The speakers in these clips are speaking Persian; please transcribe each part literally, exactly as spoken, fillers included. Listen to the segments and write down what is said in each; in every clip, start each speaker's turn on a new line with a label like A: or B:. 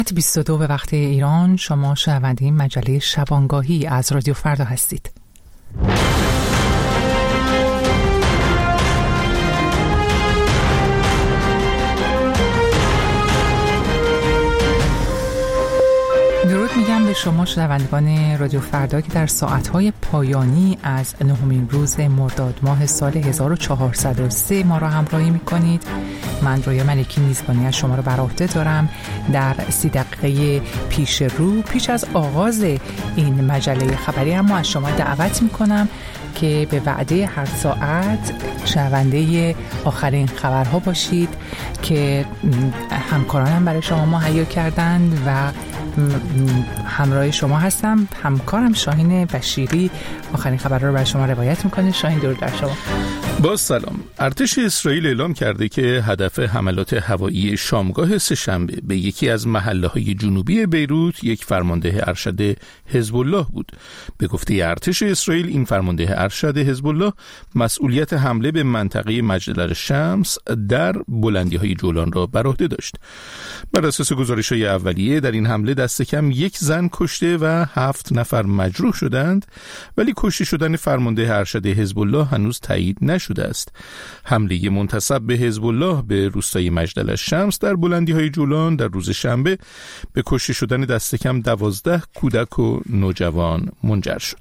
A: بیست و دو به وقت ایران. شما شنونده مجله شبانگاهی از رادیو فردا هستید. درود میگم به شما شنوندگان رادیو فردا که در ساعتهای پایانی از نهمین روز مرداد ماه سال هزار و چهارصد و سه ما را همراهی میکنید. من رویا ملکی میزبانی از شما را بر عهده دارم. در سی دقیقه پیش رو پیش از آغاز این مجله خبری اما از شما دعوت میکنم که به وعده هر ساعت شنونده آخرین خبرها باشید که همکارانم برای شما مهیا کردند و همراه شما هستم. همکارم شاهین بشیری آخرین خبرها رو برای شما روایت میکنه. شاهین درود بر شما.
B: با سلام. ارتش اسرائیل اعلام کرده که هدف حملات هوایی شامگاه سه‌شنبه به یکی از محله‌های جنوبی بیروت یک فرمانده ارشد حزب الله بود. به گفته ارتش اسرائیل این فرمانده ارشد حزب الله مسئولیت حمله به منطقه مجدل الشمس در بلندی‌های جولان را بر عهده داشت. بر اساس گزارش‌های اولیه در این حمله دست کم یک زن کشته و هفت نفر مجروح شدند، ولی کشته شدن فرمانده ارشد حزب الله هنوز تایید نشده است. حمله منتسب به حزب الله به روستای مجدل الشمس در بلندی‌های جولان در روز شنبه به کشته شدن دست کم دوازده کودک و نوجوان منجر شد.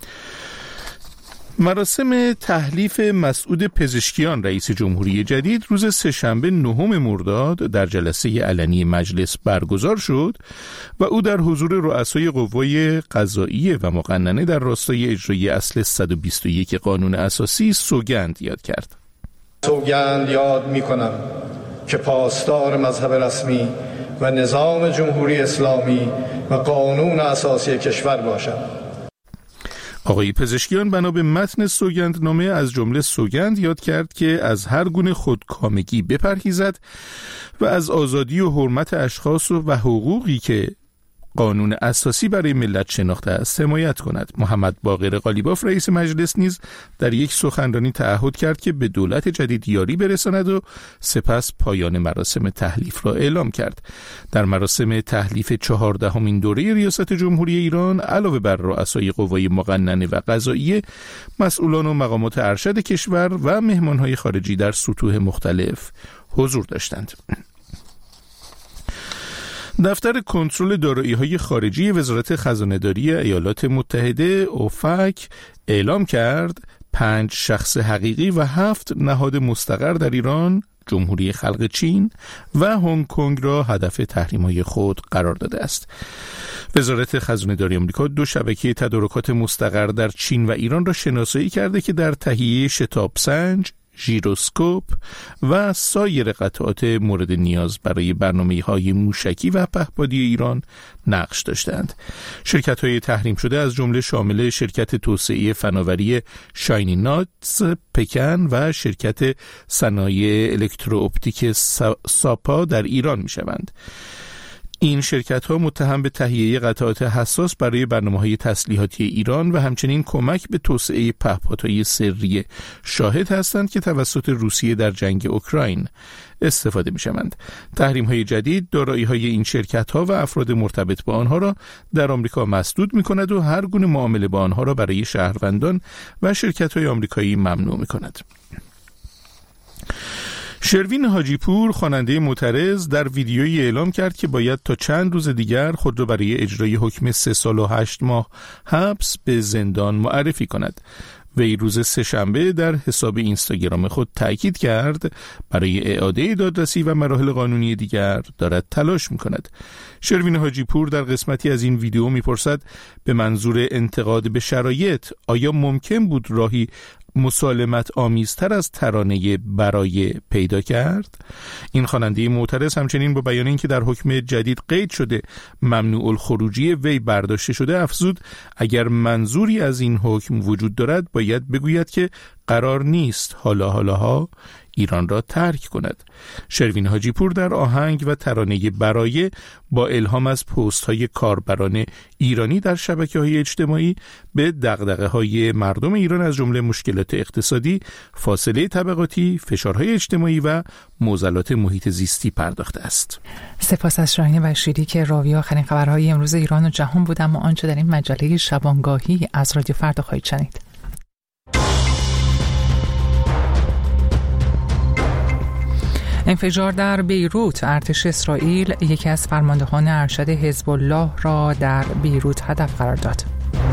B: مراسم تحلیف مسعود پزشکیان رئیس جمهوری جدید روز سه‌شنبه نهم مرداد در جلسه علنی مجلس برگزار شد و او در حضور رؤسای قوای قضاییه و مقننه در راستای اجرای اصل صد و بیست و یک قانون اساسی سوگند یاد کرد.
C: سوگند یاد می‌کنم که پاسدار مذهب رسمی و نظام جمهوری اسلامی و قانون اساسی کشور باشم.
B: آقای پزشکیان بنا به متن سوگندنامه از جمله سوگند یاد کرد که از هر گونه خودکامگی بپرهیزد و از آزادی و حرمت اشخاص و حقوقی که قانون اساسی برای ملت شناخته است حمایت کند. محمد باقر قالیباف رئیس مجلس نیز در یک سخنرانی تعهد کرد که به دولت جدید یاری برساند و سپس پایان مراسم تحلیف را اعلام کرد. در مراسم تحلیف چهاردهمین دوره ریاست جمهوری ایران علاوه بر رؤسای قوای مقننه و قضاییه، مسئولان و مقامات ارشد کشور و مهمانهای خارجی در سطوح مختلف حضور داشتند. دفتر کنترل دارایی‌های خارجی وزارت خزانه‌داری ایالات متحده اوفک اعلام کرد پنج شخص حقیقی و هفت نهاد مستقر در ایران، جمهوری خلق چین و هنگ کنگ را هدف تحریم‌های خود قرار داده است. وزارت خزانه‌داری آمریکا دو شبکه تدارکات مستقر در چین و ایران را شناسایی کرده که در تهیه شتاب سنج، ژیروسکوپ و سایر قطعات مورد نیاز برای برنامه‌های موشکی و پهپادی ایران نقش داشتند. شرکت‌های تحریم شده از جمله شامل شرکت توسعه فناوری شاینی ناتس پکن و شرکت صنایع الکترواپتیک ساپا در ایران می‌شوند. این شرکت‌ها متهم به تهیه قطعات حساس برای برنامه‌های تسلیحاتی ایران و همچنین کمک به توسعه پهپادهای سری شاهد هستند که توسط روسیه در جنگ اوکراین استفاده می‌شوند. تحریم‌های جدید دارایی‌های این شرکت‌ها و افراد مرتبط با آنها را در آمریکا مسدود می‌کند و هر گونه معامله با آنها را برای شهروندان و شرکت‌های آمریکایی ممنوع می‌کند. شروین حاجی پور خواننده معترض در ویدیویی اعلام کرد که باید تا چند روز دیگر خود را برای اجرای حکم سه سال و هشت ماه حبس به زندان معرفی کند. وی روز سه‌شنبه در حساب اینستاگرام خود تاکید کرد برای اعاده دادرسی و مراحل قانونی دیگر دارد تلاش می‌کند. شروین حاجی پور در قسمتی از این ویدیو می‌پرسد به منظور انتقاد به شرایط آیا ممکن بود راهی مسالمت آمیزتر از ترانه برای پیدا کرد؟ این خواننده معترض همچنین با بیان اینکه در حکم جدید قید شده ممنوع الخروجی وی برداشته شده افزود اگر منظوری از این حکم وجود دارد باید بگوید که قرار نیست حالا حالاها ایران را ترک کند. شروین حاجی پور در آهنگ و ترانه برایه با الهام از پست‌های کاربران ایرانی در شبکه‌های اجتماعی به دغدغه‌های مردم ایران از جمله مشکلات اقتصادی، فاصله طبقاتی، فشارهای اجتماعی و معضلات محیط زیستی پرداخته است.
A: سپاس از شاهین بشیری که راوی آخرین خبرهای امروز ایران و جهان بود. اما آنچه در این مجله شبانگاهی از رادیو فردا خواهید شنید. انفجار در بیروت. ارتش اسرائیل یکی از فرماندهان ارشد حزب الله را در بیروت هدف قرار داد.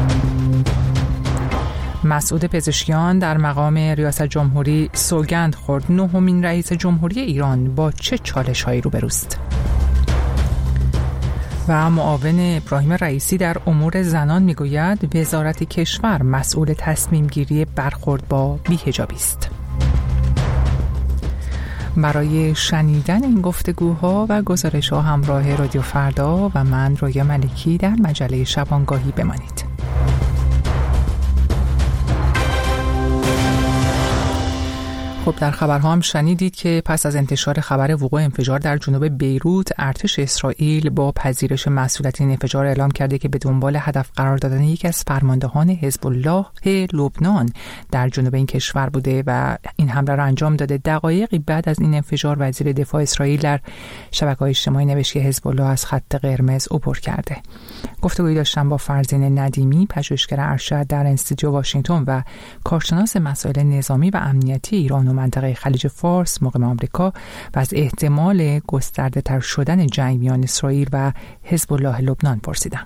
A: مسعود پزشکیان در مقام ریاست جمهوری سوگند خورد. نهمین رئیس جمهوری ایران با چه چالش‌هایی روبروست؟ و معاون ابراهیم رئیسی در امور زنان میگوید وزارت کشور مسئول تصمیم گیری برخورد با بی‌حجابی است. برای شنیدن این گفتگوها و گزارش‌ها همراه رادیو فردا و من رویا ملکی در مجله شبانگاهی بمانید. خب در خبرها هم شنیدید که پس از انتشار خبر وقوع انفجار در جنوب بیروت، ارتش اسرائیل با پذیرش مسئولیت این انفجار اعلام کرده که به دنبال هدف قرار دادن یکی از فرماندهان حزب الله لبنان در جنوب این کشور بوده و این حمله را انجام داده. دقایقی بعد از این انفجار وزیر دفاع اسرائیل در شبکه‌های اجتماعی نوشت که حزب الله از خط قرمز عبور کرده. گفتگویی داشتم با فرزین ندیمی، پژوهشگر ارشد در انستیتوت واشنگتن و کارشناس مسائل نظامی و امنیتی ایران و منطقه خلیج فارس مقیم آمریکا و از احتمال گسترده تر شدن جنگ میان اسرائیل و حزب الله لبنان پرسیدم.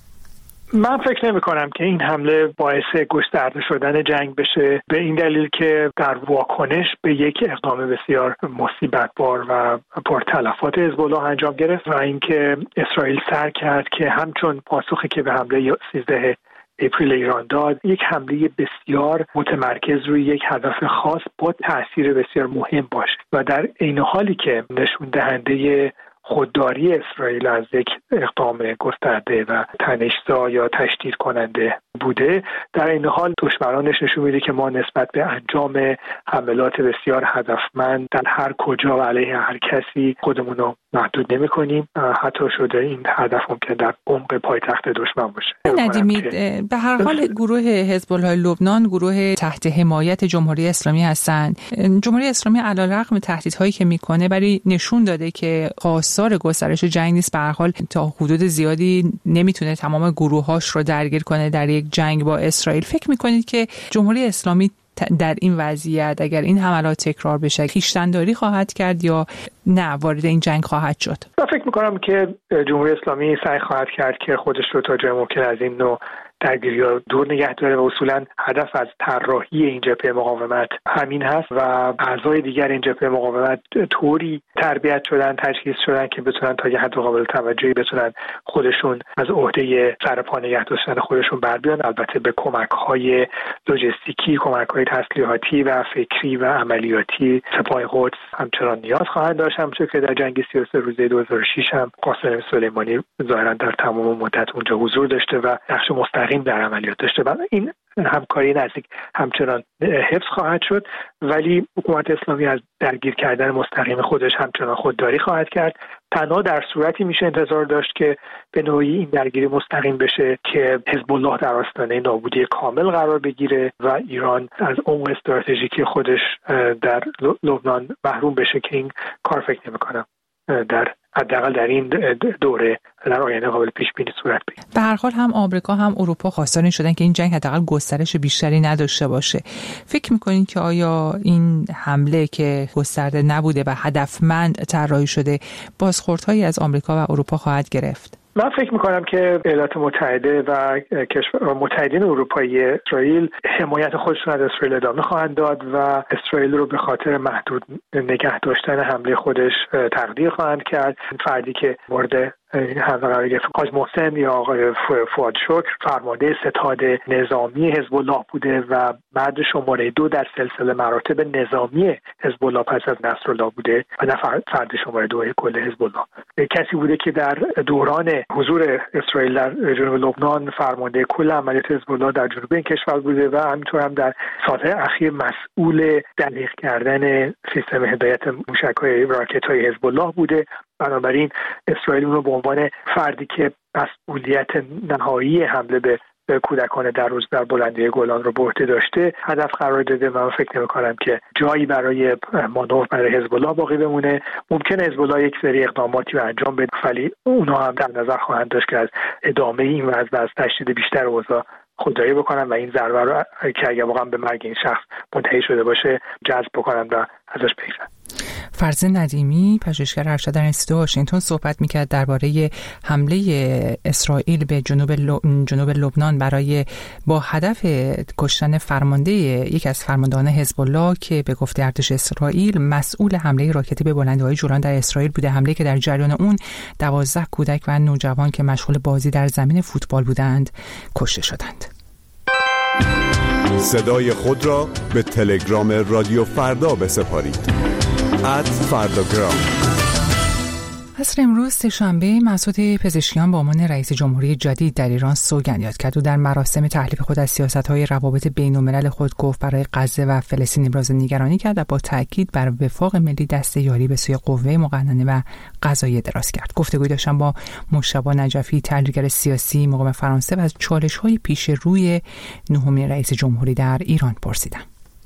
D: من فکر نمی کنم که این حمله باعث گسترده شدن جنگ بشه، به این دلیل که در واکنش به یک اقدام بسیار مصیبت‌بار و پرتلفات حزب الله انجام گرفت و اینکه اسرائیل سعی کرد که همچون پاسخی که به حمله سیزده اپریل ایران داد، یک حمله بسیار متمرکز روی یک هدف خاص با تأثیر بسیار مهم باشه و در عین حالی که نشون دهنده خودداری اسرائیل از یک اقدام گسترده و تنش‌زا یا تشدید کننده بوده، در این حال دشمنانش نشون میده که ما نسبت به انجام حملات بسیار هدفمند در هر کجا و علیه هر کسی خودمون رو محدود نمی کنیم، حتی شده این هدف ممکن در عمق پایتخت دشمن باشه.
A: ندیمی به هر حال گروه حزب الله لبنان گروه تحت حمایت جمهوری اسلامی هستند. جمهوری اسلامی علیرغم تهدیدهایی که میکنه ولی نشون داده که خواستار گسترش جنگ نیست. به هر حال تا حدود زیادی نمیتونه تمام گروهاش رو درگیر کنه در یک جنگ با اسرائیل. فکر میکنید که جمهوری اسلامی در این وضعیت اگر این حملات تکرار بشه خویشتن‌داری خواهد کرد یا نه وارد این جنگ خواهد شد؟
D: من فکر میکنم که جمهوری اسلامی سعی خواهد کرد که خودش رو تا جای ممکن از این نوع درگیری‌ها دور نگه داره و اصولاً هدف از طراحی این جبهه مقاومت همین هست و اعضای دیگر این جبهه مقاومت طوری تربیت شدن، تجهیز شدن که بتونن تا یه حد قابل توجهی بتونن خودشون از عهده سرپا نگه داشتن خودشون بر بیان، البته به کمک‌های لوجستیکی، کمک‌های تسلیحاتی و فکری و عملیاتی سپاه قدس همچنان نیاز خواهد داشت، همونطور که در جنگ سی و سه روزه دو هزار و شش هم قاسم سلیمانی ظاهراً در تمام مدت اونجا حضور داشته و نقش مستقیم در عملیات داشته. بعد این همکاری نزدیک همچنان حفظ خواهد شد، ولی حکومت اسلامی از درگیر کردن مستقیم خودش همچنان خودداری خواهد کرد. تنها در صورتی میشه انتظار داشت که به نوعی این درگیری مستقیم بشه که حزب الله در آستانه نابودی کامل قرار بگیره و ایران از عمق استراتژیکی خودش در لبنان محروم بشه که این کار فکر نمی‌کنم در حداقل در این دوره در آینده قابل پیش بینی صورت بگیره.
A: به هر حال هم آمریکا هم اروپا خواستار این شدن که این جنگ حداقل گسترش بیشتری نداشته باشه. فکر می‌کنید که آیا این حمله که گسترده نبوده و هدفمند طراحی شده بازخوردهایی از آمریکا و اروپا خواهد گرفت؟
D: من فکر میکنم که ایالات متحده و کشور متحدین اروپایی اسرائیل حمایت خودشون از اسرائیل ادامه خواهند داد و اسرائیل رو به خاطر محدود نگه داشتن حمله خودش تقدیر خواهند کرد. فردی که مورد این حمله قرار گرفت. حاج محسن یا آقای فؤاد شکر فرمانده ستاد نظامی حزب الله بوده و مرد شماره دو در سلسله مراتب نظامی حزب الله پس از نصرالله بوده و نه فرد شماره دو کل حزب الله. کسی بوده که در دوران حضور اسرائیل در جنوب لبنان فرمانده کل عملیات حزب الله در جنوب این کشور بوده و همینطور هم در سال‌های اخیر مسئول دقیق کردن سیستم هدایت موشک‌های راکت‌های حزب الله بوده. بنابراین اسرائیل اون رو به عنوان فردی که مسئولیت نهایی حمله به کودکان در روز در بلندی گولان رو به عهده داشته هدف قرار داده. من فکر نمی‌کنم که جایی برای مانور برای حزب الله باقی بمونه. ممکنه حزب الله یک سری اقداماتی رو انجام بده ولی اونها هم در نظر خواهند داشت که از ادامه این وضع و از تشدید بیشتر اوضاع خودداری بکنن و این ضربه رو که اگه واقعا به مرگ این شخص منتهی شده باشه جذب بکنن و ازش بگذرن.
A: فرزین ندیمی پژوهشگر ارشد در انستیتوت واشنگتن صحبت می‌کرد درباره حمله اسرائیل به جنوب ل... جنوب لبنان برای با هدف کشتن فرمانده یک از فرماندهان حزب الله که به گفته ارتش اسرائیل مسئول حمله راکتی به بلندی‌های جولان در اسرائیل بوده، حمله که در جریان اون دوازده کودک و نوجوان که مشغول بازی در زمین فوتبال بودند کشته شدند.
E: صدای خود را به تلگرام رادیو فردا بسپارید. ات فرداگرام.
A: عصر امروز سه‌شنبه مسعود پزشکیان به عنوان رئیس جمهوری جدید در ایران سوگند یاد کرد و در مراسم تحلیف خود از سیاست‌های روابط بین‌الملل خود گفت برای غزه و فلسطین ابراز نگرانی کرد و با تاکید بر وفاق ملی دست یاری به سوی قوه مقننه و قضاییه دراز کرد. گفتگوی داشتم با مجتبی نجفی تحلیلگر سیاسی مقام فرانسه و از چالش‌های پیش روی نهمین رئیس جمهوری در ایران پرسیدم.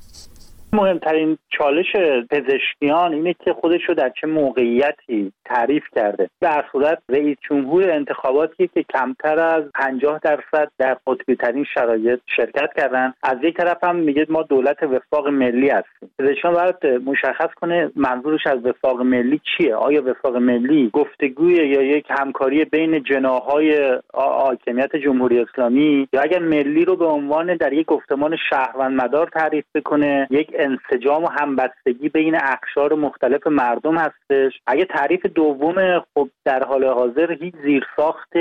F: مهمترین چالش پزشکیان اینه که خودش رو در چه موقعیتی تعریف کرده. در صورت رئیس جمهور انتخاباتی که کمتر از پنجاه درصد در قطبی ترین شرایط شرکت کردن، از یک طرف هم میگه ما دولت وفاق ملی هستیم. پزشکیان باید مشخص کنه منظورش از وفاق ملی چیه. آیا وفاق ملی گفتگوی یا یک همکاری بین جناح‌های حاکمیت جمهوری اسلامی، یا اگر ملی رو به عنوان در یک گفتمان شهروندمدار تعریف بکنه یک انسجام و همبستگی بین اقشار مختلف مردم هستش. اگه تعریف دوم خب در حال حاضر هیچ زیرساخت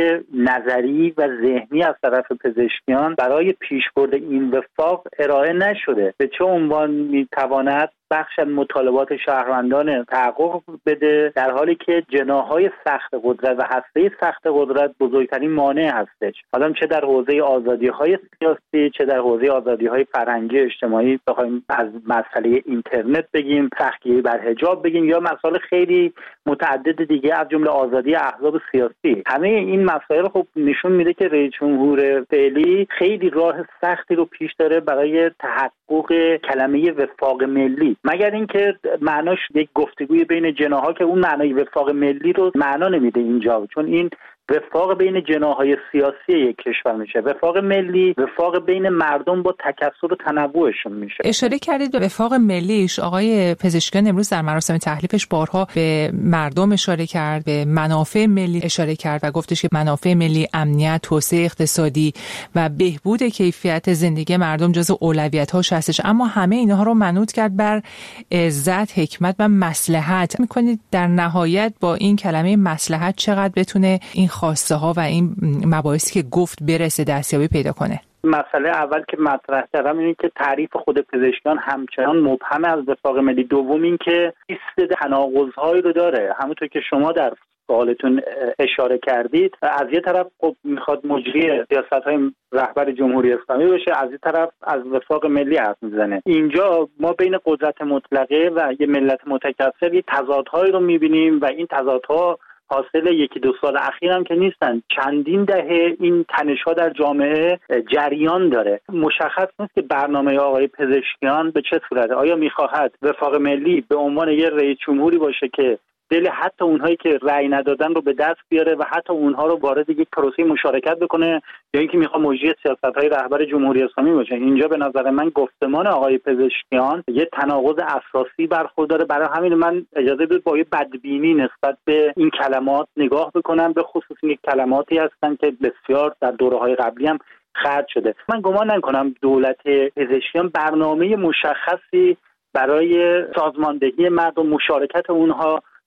F: نظری و ذهنی از طرف پزشکیان برای پیشبرد این وفاق ارائه نشده. به چه عنوان میتواند بخش از مطالبات شهروندان تحقق بده، در حالی که جناح‌های سخت قدرت و هسته سخت قدرت بزرگترین مانع هستش. حالا چه در حوزه آزادی‌های سیاسی، چه در حوزه آزادی‌های فرهنگی اجتماعی، بخوایم از مسئله اینترنت بگیم، سختگیری بر حجاب بگیم، یا مسائل خیلی متعدد دیگه از جمله آزادی احزاب سیاسی. همه این مسائل خب نشون میده که رئیس جمهور فعلی خیلی راه سختی رو پیش داره برای تحقق کلمه وفاق ملی، مگر اینکه معناش یک گفتگوی بین جناح‌ها که اون معنای وفاق ملی رو معنا نمیده اینجا، چون این وفاق بین جناح‌های سیاسی یک کشور میشه. وفاق ملی وفاق بین مردم با تکثر و تنوعشون میشه.
A: اشاره کردید به وفاق ملیش. آقای پزشکیان امروز در مراسم تحلیفش بارها به مردم اشاره کرد، به منافع ملی اشاره کرد و گفتش که منافع ملی امنیت، توسعه اقتصادی و بهبود کیفیت زندگی مردم جزو اولویت‌هاش هستش، اما همه اینها رو منوط کرد بر عزت، حکمت و مصلحت. می‌کنید در نهایت با این کلمه مصلحت چقدر بتونه این خواسته ها و این مباحثی که گفت برسه دستیابی پیدا کنه؟
F: مسئله اول که مطرح کردم اینه که تعریف خود پزشکیان همچنان مبهم از وفاق ملی. دوم این که لیست تناقض‌هایی رو داره، همونطور که شما در سوالتون اشاره کردید. از یه طرف خب میخواد مجری سیاست‌های رهبر جمهوری اسلامی بشه، از یه طرف از وفاق ملی حرف میزنه. اینجا ما بین قدرت مطلقه و یه ملت متکثر یه تضادهایی رو میبینیم و این تضادها حاصل یکی دو سال اخیر هم که نیستن، چندین دهه این تنش‌ها در جامعه جریان داره. مشخص نیست که برنامه آقای پزشکیان به چه صورته. آیا میخواهد وفاق ملی به عنوان یه رئیس جمهوری باشه که دل حتی اونهایی که رأی ندادن رو به دست بیاره و حتی اونها رو وارد یک پروسه مشارکت بکنه، یا اینکه میخواد مجری سیاست‌های رهبر جمهوری اسلامی باشه؟ اینجا به نظر من گفتمان آقای پزشکیان یه تناقض اساسی برخورداره. برای همین من اجازه بدید با یه بدبینی نسبت به این کلمات نگاه بکنم، به خصوص این کلماتی هستن که بسیار در دوره‌های قبلی هم خرج شده. من گمان نکنم دولت پزشکیان برنامه مشخصی برای سازماندهی مردم، مشارکت اونها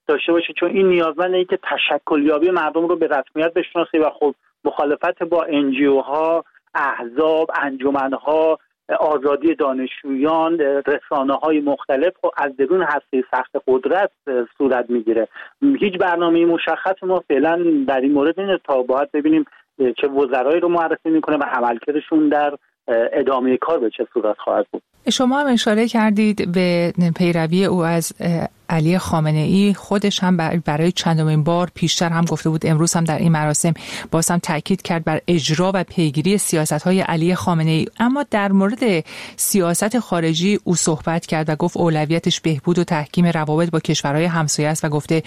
F: داشته باشه، چون این نیازمنده اینه که تشکلیابی مردم رو به رسمیت بشناسه و خب مخالفت با انجیوها، احزاب، انجمنها، آزادی دانشجویان، رسانه‌های مختلف خب از درون هسته سخت قدرت صورت میگیره. هیچ برنامه مشخص ما فعلا در این مورد نیست تا باید ببینیم چه وزرایی رو معرفی میکنه و عملکردشون در ادامه کار به چه صورت خواهد بود.
A: شما هم اشاره کردید به پیروی او از علی خامنه‌ای. خودش هم برای چندمین بار پیشتر هم گفته بود، امروز هم در این مراسم باز هم تاکید کرد بر اجرا و پیگیری سیاست‌های علی خامنه‌ای. اما در مورد سیاست خارجی او صحبت کرد و گفت اولویتش بهبود و تحکیم روابط با کشورهای همسایه است و گفته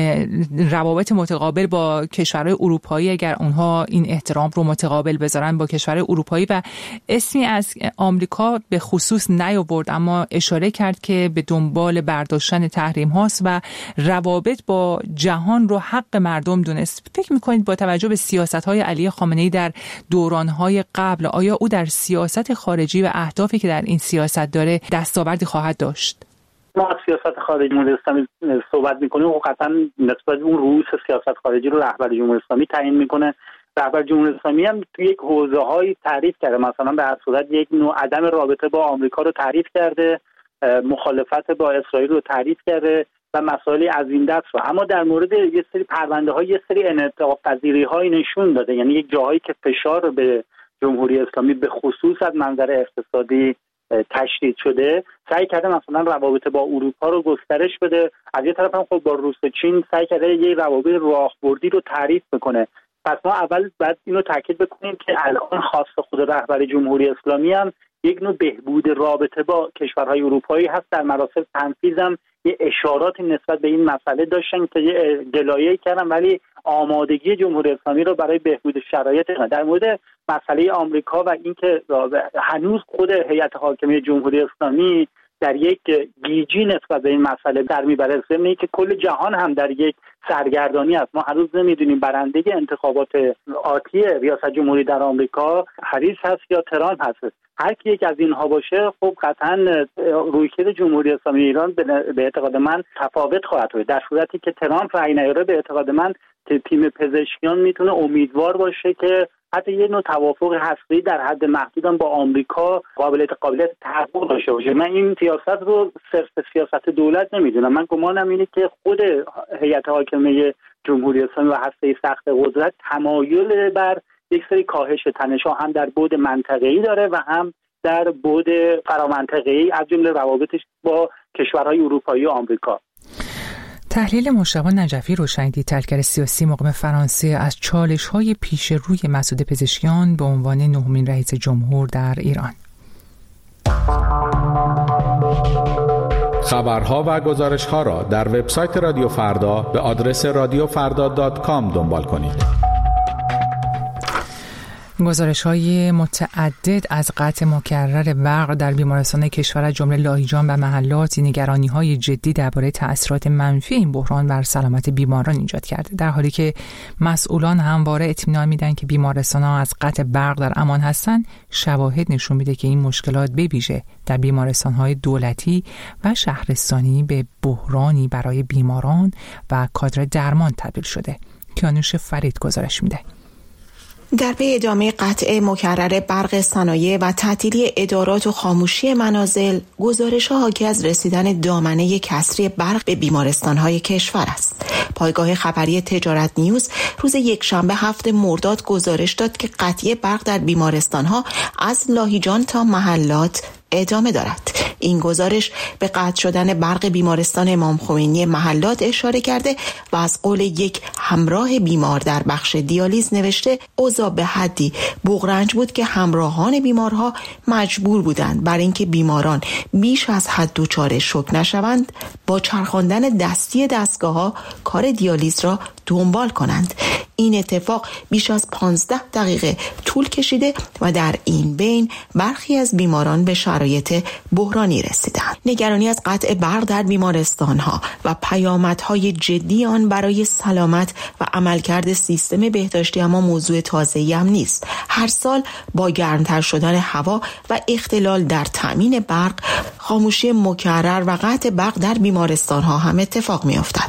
A: روابط متقابل با کشورهای اروپایی، اگر اونها این احترام رو متقابل بذارن با کشورهای اروپایی، و اسمی از آمریکا به خصوص نیاورد، اما اشاره کرد که به دنبال برداشتن تحریم هاست و روابط با جهان رو حق مردم دونست. فکر میکنید با توجه به سیاست های علی خامنه‌ای در دوران های قبل، آیا او در سیاست خارجی و اهدافی که در این سیاست داره دستاوردی خواهد داشت؟
F: ما از سیاست خارجی جمهوری اسلامی صحبت میکنیم و قطعا نسبت به اون رؤوس سیاست خارجی رو رهبر جمهوری اسلامی تعیین میکنه. رهبر جمهوری اسلامی هم توی یک حوزه‌های تعریف کرده، مثلا به هر صورت یک نوع عدم رابطه با آمریکا رو تعریف کرده، مخالفت با اسرائیل رو تعریف کرده و مسائلی از این دست رو. اما در مورد یه سری پرونده‌ها یه سری انعطاف پذیری‌های نشون داده، یعنی یک جاهایی که فشار به جمهوری اسلامی به خصوص از منظر اقتصادی تشدید شده، سعی کرده مثلا روابط با اروپا رو گسترش بده. از یه طرف هم خب با روسیه و چین سعی کرده یه روابط راهبردی رو تعریف بکنه. پس ما اول باید اینو تاکید بکنیم که الان خواست خود رهبر جمهوری اسلامی هم یک نوع بهبود رابطه با کشورهای اروپایی هست. در مراسم تنفیذ هم یه اشاراتی نسبت به این مسئله داشتن که یه گلایه‌ای کردن، ولی آمادگی جمهوری اسلامی رو برای بهبود شرایط در مورد مسئله آمریکا و اینکه هنوز خود هیئت حاکمه جمهوری اسلامی در یک گیجی نسبت به این مسئله در میبره، ضمن که کل جهان هم در یک سرگردانی است. ما هنوز نمیدونیم برنده انتخابات آتی ریاست جمهوری در آمریکا هریس هست یا ترامپ هست. هر کی یک از اینها باشه خب قطعا رویکرد جمهوری اسلامی ایران به اعتقاد من تفاوت خواهد بود. در صورتی که ترامپ رأی نیاره، به اعتقاد من تیم پزشکیان میتونه امیدوار باشه که حتی یه نوع توافق هسته‌ای در حد محدودم با آمریکا قابلیت قابلیت تحقق داشته باشه. من این سیاست رو صرف سیاست دولت نمیدونم. من گمانم اینه که خود هیئت حاکمه جمهوری اسلامی و هسته سخت قدرت تمایل بر یک سری کاهش تنش‌ها هم در بعد منطقه‌ای داره و هم در بعد فرامنطقه‌ای از جمله روابطش با کشورهای اروپایی و آمریکا.
A: تحلیل مجتبی نجفی رو شنیدید، تحلیلگر سیاسی مقیم فرانسه، از چالش‌های پیش روی مسعود پزشکیان به عنوان نهمین رئیس جمهور در ایران.
G: خبرها و گزارش‌ها را در وبسایت رادیو فردا به آدرس رادیو فردا دات کام دنبال کنید.
A: گزارش‌های متعدد از قطع مکرر برق در بیمارستان کشور از جمله لاهیجان و محلات نگرانی‌های جدی درباره تأثیرات منفی این بحران بر سلامت بیماران ایجاد کرده، در حالی که مسئولان همواره اطمینان میدن که بیمارستان‌ها از قطع برق در امان هستند. شواهد نشون میده که این مشکلات به ویژه در بیمارستان‌های دولتی و شهرستانی به بحرانی برای بیماران و کادر درمان تبدیل شده. کیانوش فرید گزارش میده.
H: در پی ادامه قطع مکرر برق صنایع و تعطیلی ادارات و خاموشی منازل، گزارش‌ها حاکی از رسیدن دامنه کسری برق به بیمارستان‌های کشور است. پایگاه خبری تجارت نیوز روز یکشنبه هفتم مرداد گزارش داد که قطعی برق در بیمارستان‌ها از لاهیجان تا محلات ادامه دارد. این گزارش به قطع شدن برق بیمارستان امام خمینی محلات اشاره کرده و از قول یک همراه بیمار در بخش دیالیز نوشته اوضاع به حدی بغرنج بود که همراهان بیمارها مجبور بودند برای اینکه بیماران بیش از حد دچار شوک نشوند با چرخاندن دستی دستگاه‌ها کار دیالیز را دنبال کنند. این اتفاق بیش از پانزده دقیقه طول کشیده و در این بین برخی از بیماران به شرایط بحرانی رسیدند. نگرانی از قطع برق در بیمارستان‌ها و پیامدهای جدی آن برای سلامت و عملکرد سیستم بهداشتی اما موضوع تازه‌ای هم نیست. هر سال با گرمتر شدن هوا و اختلال در تامین برق، خاموشی مکرر و قطع برق در بیمارستان‌ها هم اتفاق می‌افتد.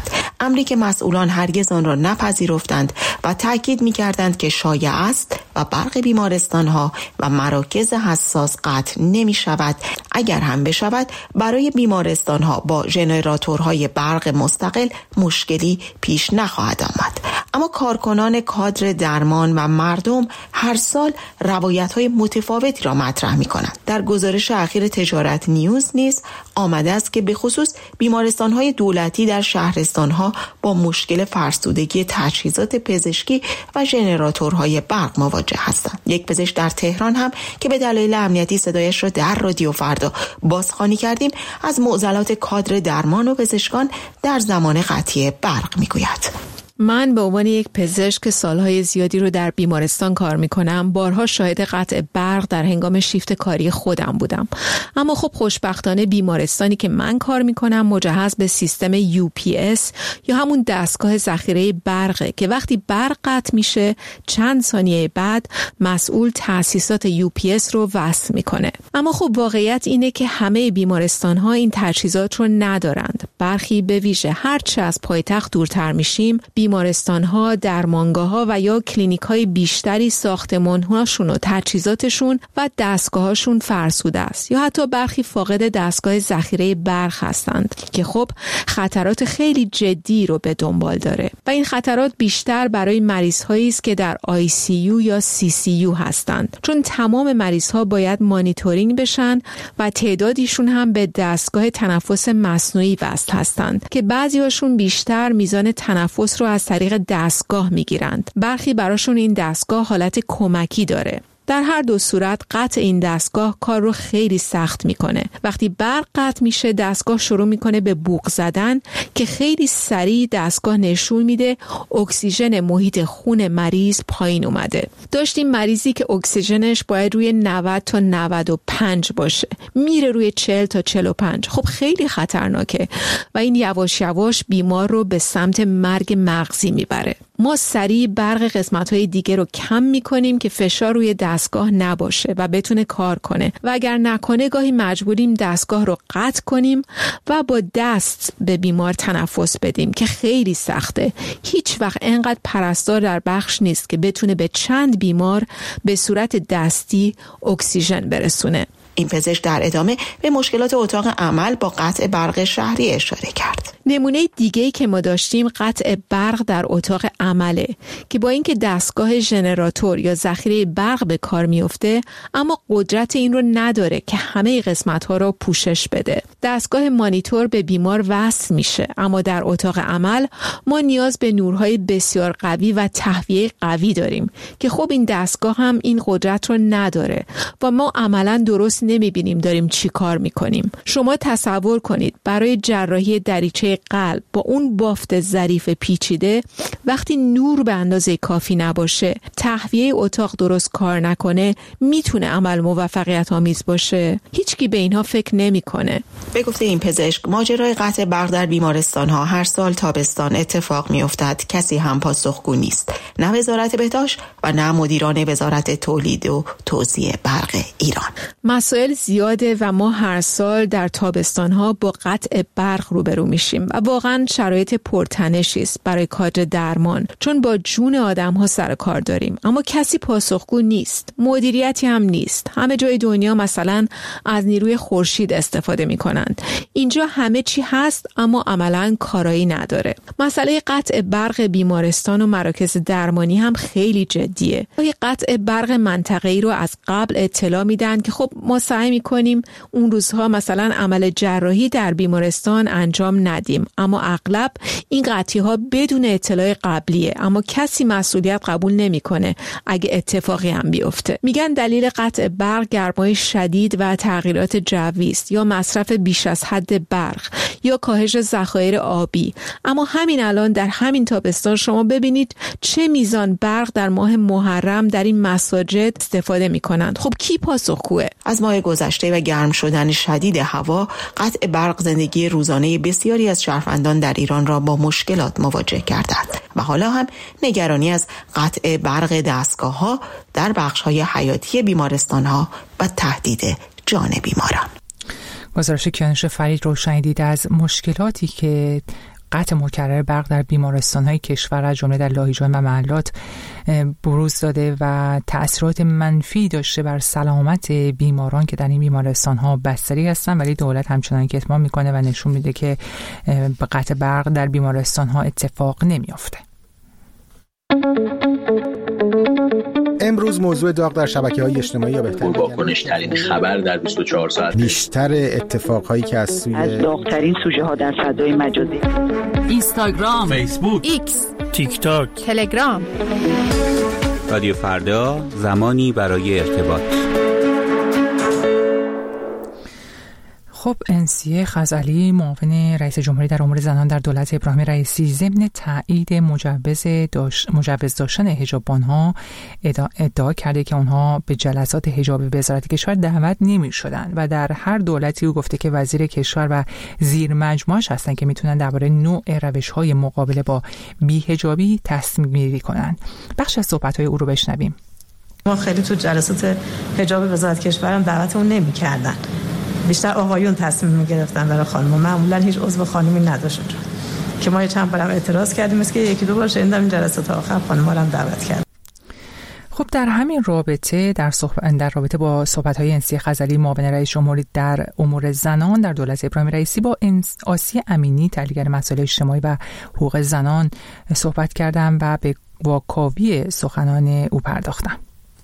H: امری که مسئولان هرگز آن را نپذیرفتند و تاکید می‌کردند که شایع است و برق بیمارستان‌ها و مراکز حساس قطع نمی‌شود. اگر هم بشود برای بیمارستان‌ها با ژنراتورهای برق مستقل مشکلی پیش نخواهد آمد. اما کارکنان کادر درمان و مردم هر سال روایت‌های متفاوتی را مطرح می‌کنند. در گزارش اخیر تجارت نیوز نیز آمده است که به خصوص بیمارستان‌های دولتی در شهرستان‌ها با مشکل فرسودگی تجهیزات پزشکی و ژنراتورهای برق مواجه هستند. یک پزشک در تهران هم که به دلایل امنیتی صدایش را در رادیو فردا بازخوانی کردیم از معضلات کادر درمان و پزشکان در زمان قطعی برق می‌گوید.
I: من به عنوان یک پزشک که سالهای زیادی رو در بیمارستان کار میکنم بارها شاهد قطع برق در هنگام شیفت کاری خودم بودم. اما خب خوشبختانه بیمارستانی که من کار میکنم مجهز به سیستم یو پی اس یا همون دستگاه ذخیره برقه که وقتی برق قطع میشه چند ثانیه بعد مسئول تاسیسات یو پی اس رو وصل میکنه. اما خب واقعیت اینه که همه بیمارستان ها این تجهیزات رو ندارند. برخی به ویژه هرچه از پایتخت دورتر میشیم بیمارستان‌ها، درمانگاه‌ها و یا کلینیک‌های بیشتری ساختمان‌هاشون و تجهیزاتشون و دستگاه‌هاشون فرسوده است یا حتی برخی فاقد دستگاه ذخیره برق هستند که خب خطرات خیلی جدی رو به دنبال داره و این خطرات بیشتر برای مریض‌هایی است که در آی سی یو یا سی سی یو هستند چون تمام مریض‌ها باید مانیتورینگ بشن و تعدادیشون هم به دستگاه تنفس مصنوعی وصل هستند که بعضی‌هاشون بیشتر میزان تنفس رو از طریق دستگاه میگیرند. برخی براشون این دستگاه حالت کمکی داره. در هر دو صورت قطع این دستگاه کار رو خیلی سخت میکنه. وقتی برق قطع میشه دستگاه شروع میکنه به بوق زدن که خیلی سریع دستگاه نشون میده اکسیژن محیط خون مریض پایین اومده. داشتیم مریضی که اکسیژنش باید روی نود تا نود و پنج باشه میره روی چهل تا چهل و پنج. خب خیلی خطرناکه و این یواش یواش بیمار رو به سمت مرگ مغزی میبره. ما سریع برق قسمت‌های دیگه رو کم می‌کنیم که فشار روی دستگاه نباشه و بتونه کار کنه و اگر نکنه گاهی مجبوریم دستگاه رو قطع کنیم و با دست به بیمار تنفس بدیم که خیلی سخته. هیچ وقت انقدر پرستار در بخش نیست که بتونه به چند بیمار به صورت دستی اکسیژن برسونه.
H: این پزشک در ادامه به مشکلات اتاق عمل با قطع برق شهری اشاره کرد.
I: نمونه دیگه‌ای که ما داشتیم قطع برق در اتاق عمله که با اینکه دستگاه ژنراتور یا ذخیره برق به کار میفته اما قدرت این رو نداره که همه قسمت‌ها رو پوشش بده. دستگاه مانیتور به بیمار وصل میشه اما در اتاق عمل ما نیاز به نورهای بسیار قوی و تهویه قوی داریم که خب این دستگاه هم این قدرت رو نداره و ما عملاً درست نمیبینیم داریم چی کار میکنیم. شما تصور کنید برای جراحی دریچه قلب با اون بافت ظریف پیچیده وقتی نور به اندازه کافی نباشه تهویه اتاق درست کار نکنه میتونه عمل موفقیت آمیز باشه؟ هیچکی به اینها فکر نمیکنه.
H: به گفته این پزشک ماجرای قطع برق در بیمارستان ها هر سال تابستان اتفاق میافتد. کسی هم پاسخگو نیست، نه وزارت بهداشت و نه مدیران وزارت تولید و توزیع برق ایران.
I: مسائل زیاده و ما هر سال در تابستان ها با قطع برق روبرو میشیم و واقعا شرایط پرتنشی است برای کادر درمان چون با جون آدم ها سر کار داریم اما کسی پاسخگو نیست، مدیریتی هم نیست. همه جای دنیا مثلا از نیروی خورشید استفاده میکنند. اینجا همه چی هست اما عملا کارایی نداره. مسئله قطع برق بیمارستان و مراکز درمانی هم خیلی جدیه. یه قطع برق منطقه‌ای رو از قبل اطلاع میدن که خب ما سعی میکنیم اون روزها مثلا عمل جراحی در بیمارستان انجام ندیم اما اغلب این قطعی ها بدون اطلاع قبلیه اما کسی مسئولیت قبول نمیکنه اگه اتفاقی هم بیفته. میگن دلیل قطع برق گرمای شدید و تغییرات جوی است یا مصرف بیش از حد برق یا کاهش ذخایر آبی. اما همین الان در همین تابستان شما ببینید چه میزان برق در ماه محرم در این مساجد استفاده میکنند. خب کی پاسخگوه؟
H: از ماه گذشته و گرم شدن شدید هوا قطع برق زندگی روزانه بسیاری از شهروندان در ایران را با مشکلات مواجه کرده است و حالا هم نگرانی از قطع برق دستگاه‌ها در بخش‌های حیاتی بیمارستان‌ها و تهدید جان بیماران.
A: گزارش کیانوش فرید رو شنیدید از مشکلاتی که قطع مکرر برق در بیمارستان‌های کشور از جمله در لاهیجان و محلات بروز داده و تأثیرات منفی داشته بر سلامت بیماران که در این بیمارستان‌ها بستری هستن، ولی دولت همچنان که اتمام میکنه و نشون میده که قطع برق در بیمارستان‌ها اتفاق نمیافته.
J: امروز موضوع داغ در شبکه‌های اجتماعی یا بهتر
K: واکنش ترین خبر در بیست و چهار ساعت،
J: بیشتر اتفاقهایی که از سوی
L: از داغ‌ترین سوژه ها در فضای مجازی،
M: اینستاگرام،
N: فیسبوک،
M: ایکس،
N: تیک تاک،
M: تلگرام.
O: رادیو فردا، زمانی برای ارتباط.
A: خب انسیه خزعلی، معاون رئیس جمهوری در امور زنان در دولت ابراهیم رئیسی، ضمن تایید مجوز داشت مجوز داشتن حجاببان‌ها ادعا, ادعا کرده که آنها به جلسات حجاب وزارت کشور دعوت نمی‌شدند و در هر دولتی او گفته که وزیر کشور و زیر مجموعش هستند که میتونن درباره نوع روش‌های مقابله با بی‌حجابی تصمیم گیری کنند. بخش از صحبت‌های او رو بشنویم.
P: ما خیلی تو جلسات حجاب وزارت کشور هم دعوتمون نمی‌کردن. بیشتر آقایون تصمیم می‌گرفتن برای خانم‌ها، معمولاً هیچ عضو خانمی نداشت اونجا که ما چند بارم اعتراض کردیم، مثل که یکی دو بار شنیدم این جلسات آخر خانم‌ها هم دعوت کرد.
A: خب در همین رابطه در صحبت در رابطه با صحبت‌های انسیه خزعلی، معاون رئیس جمهوری در امور زنان در دولت ابراهیم رئیسی، با آسیه امینی، تحلیلگر مسائل اجتماعی و حقوق زنان صحبت کردم و به واکاوی سخنان او پرداختم.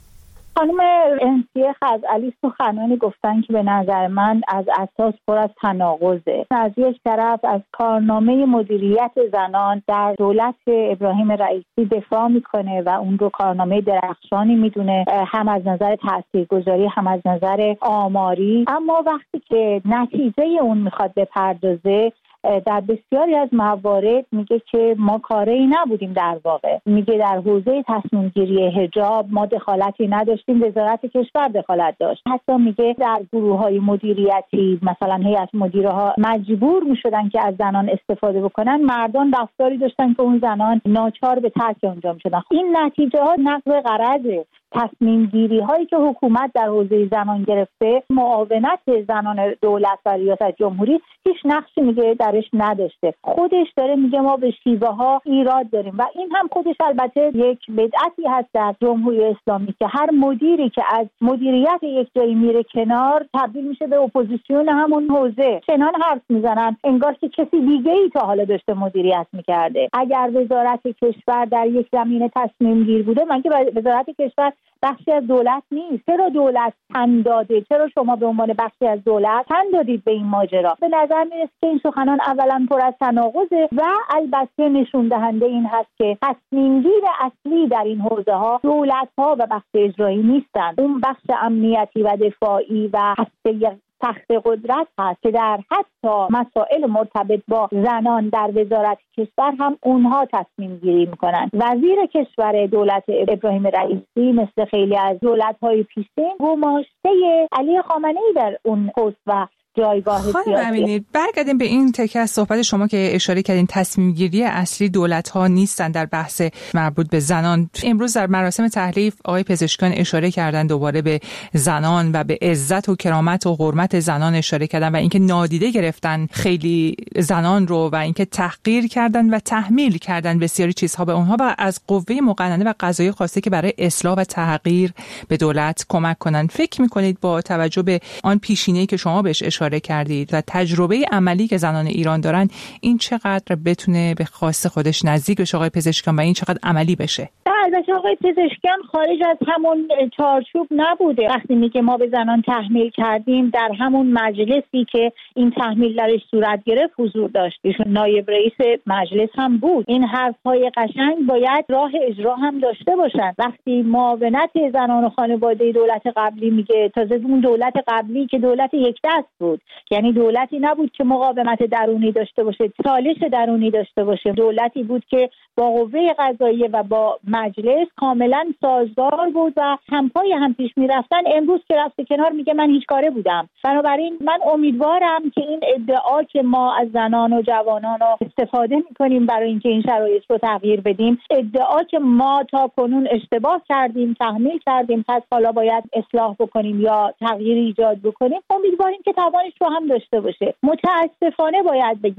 Q: خانم انسیه خزعلی سخنانی گفتن که به نظر من از اساس پر از تناقضه. از یک طرف از کارنامه مدیریت زنان در دولت ابراهیم رئیسی دفاع میکنه و اون رو کارنامه درخشانی میدونه، هم از نظر تاثیرگذاری هم از نظر آماری، اما وقتی که نتیجه اون میخواد بپردازه در بسیاری از موارد میگه که ما کاری نبودیم. در واقع میگه در حوزه تصمیم گیری حجاب ما دخالتی نداشتیم، وزارت کشور دخالت داشت. حتی میگه در گروه های مدیریتی مثلا هیئت مدیره ها مجبور میشدن که از زنان استفاده بکنن، مردان رفتاری داشتن که اون زنان ناچار به ترک اونجا میشدن. این نتیجه ها نقض غرضه. تصمیم گیری هایی که حکومت در حوزه زنان گرفته، معاونت زنان دولت و ریاست جمهوری هیچ نقشی میگه درش نداشته. خودش داره میگه ما به شیوه ها ایراد داریم و این هم خودش البته یک بدعتی هست در جمهوری اسلامی که هر مدیری که از مدیریت یک جایی میره کنار تبدیل میشه به اپوزیسیون همون حوزه. چنان حرف میزنن انگار که کسی دیگه ای تا حالا داشته مدیریت میکرده. اگر وزارت کشور در یک زمینه تصمیم گیر بوده، مگه وزارت کشور بخشی از دولت نیست؟ چرا دولت تن داده؟ چرا شما به عنوان بخشی از دولت تن دادید به این ماجرا؟ به نظر میرسه که این سخنان اولا پر از تناقضه و البته نشون دهنده این هست که تصمیم گیر اصلی در این حوزه ها دولت ها و بخش اجرایی نیستن. اون بخش امنیتی و دفاعی و هسته تخت قدرت هست که در حتی مسائل مرتبط با زنان در وزارت کشور هم اونها تصمیم گیری میکنن. وزیر کشور دولت ابراهیم رئیسی مثل خیلی از دولت‌های پیشین گماشته علی خامنه‌ای در اون پست و جایگاه سیاسی.
A: خانم امینی، برگردیم به این تکه از صحبت شما که اشاره کردین تصمیم گیری اصلی دولت ها نیستن در بحث مربوط به زنان. امروز در مراسم تحلیف آقای پزشکیان اشاره کردن دوباره به زنان و به عزت و کرامت و حرمت زنان اشاره کردن و اینکه نادیده گرفتن خیلی زنان رو و اینکه تحقیر کردن و تحمیل کردن بسیاری چیزها به اونها و از قوه مقننه و قضایی خواسته که برای اصلاح و تحقیر به دولت کمک کنن. فکر می‌کنید با توجه به آن پیشینه‌ای که شما بهش اشاره کردید و تجربه عملی که زنان ایران دارن، این چقدر بتونه به خواست خودش نزدیک بشه آقای پزشکیان و این چقدر عملی بشه؟
Q: البته آقای پزشکیان خارج از همون چارچوب نبوده. وقتی میگه ما به زنان تحمیل کردیم، در همون مجلسی که این تحمیل درش صورت گرفت حضور داشت، ایشون نایب رئیس مجلس هم بود. این حرفهای قشنگ باید راه اجرا هم داشته باشن. وقتی معاونت زنان و خانواده دولت قبلی میگه، تازه اون دولت قبلی که دولت یک دست بود، یعنی دولتی نبود که مقاومت درونی داشته باشه، چالش درونی داشته باشه، دولتی بود که با قوه قضاییه و با مجلس کاملا سازگار بود و همپای هم پیش میرفتن. امروز که رفته کنار میگه من هیچ کاره بودم. بنابراین من امیدوارم که این ادعا که ما از زنان و جوانان رو استفاده میکنیم برای اینکه این شرایط رو تغییر بدیم، ادعا که ما تا کنون اشتباه کردیم، تحمیل کردیم، پس حالا باید اصلاح بکنیم یا تغییر ایجاد بکنیم، امیدواریم که توانش رو هم داشته باشه. متاسفانه باید بگیم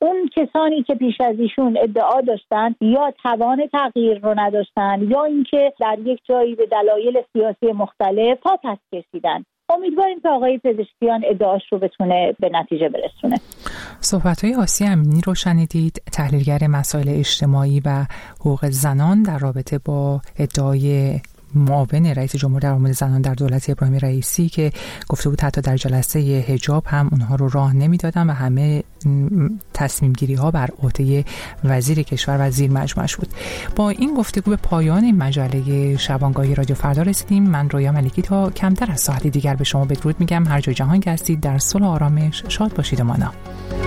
Q: اون کسانی که پیش از ایشون ادعا داشتن یا توان تغییر رو نداشتن یا اینکه در یک جایی به دلایل سیاسی مختلف پا پس کشیدن. امیدواریم که آقای پزشکیان ادعاش رو بتونه به نتیجه برسونه.
A: صحبت‌های آسیه امینی رو شنیدید، تحلیلگر مسائل اجتماعی و حقوق زنان در رابطه با ادعای معاون رئیس جمهور در امور زنان در دولت ابراهیم رئیسی که گفته بود حتی در جلسه حجاب هم اونها رو راه نمیدادن و همه تصمیم گیری ها بر عهده وزیر کشور و زیر مجموعش بود. با این گفتگو به پایان این مجله شبانگاهی رادیو فردا رسیدیم. من رویا ملکی تا کمتر از ساعتی دیگر به شما بدرود میگم. هر جای جهان که هستید در صلح و آرامش شاد باشید و مانا.